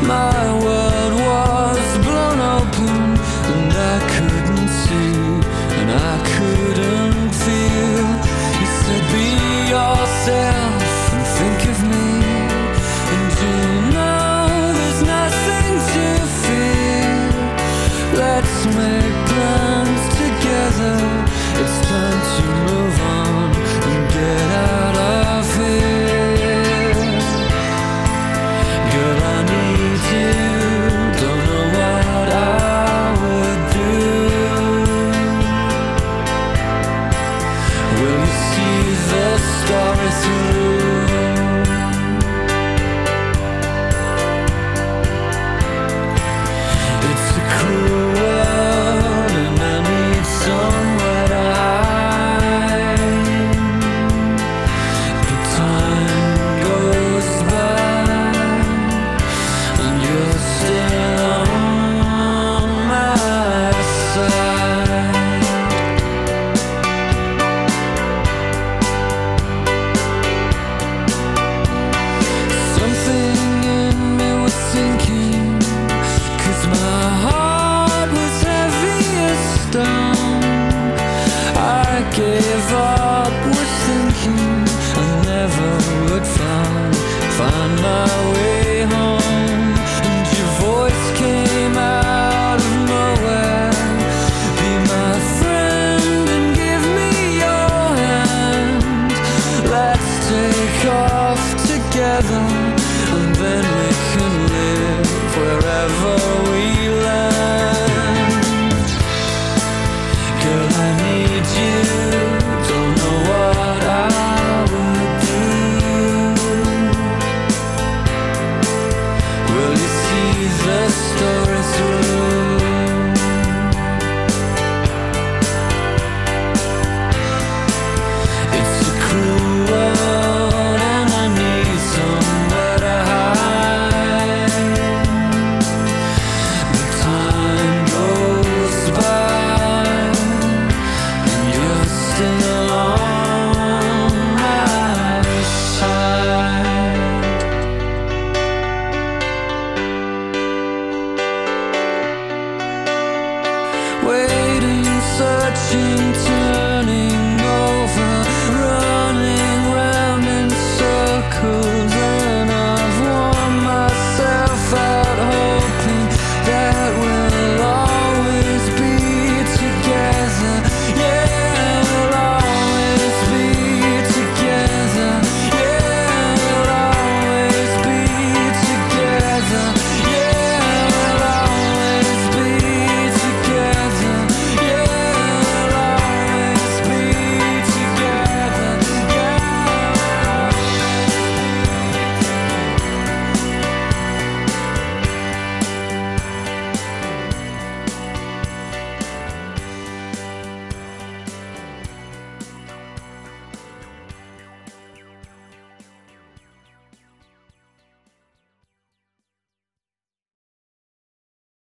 My world was blown open, and I couldn't see, and I couldn't feel. You said be yourself and think of me, and you know there's nothing to fear. Let's make plans together. It's time to move on and get out of here. Girl, I need you. Don't know what I would do. Will you see the story through? It's a cruel world, and I need somewhere to hide. But time goes by, and you're still on my side. Something in me was sinking, 'cause my heart was heavy as stone. I gave up, was thinking I never would find my way home. And your voice came out of nowhere. Be my friend and give me your hand. Let's take off together, and then we can live wherever we land. Girl, I need you. Don't know what I would do. Will you see the story through? It's a cruel world, and I need somewhere to hide. But time goes by, and you're still on my side. Waiting, searching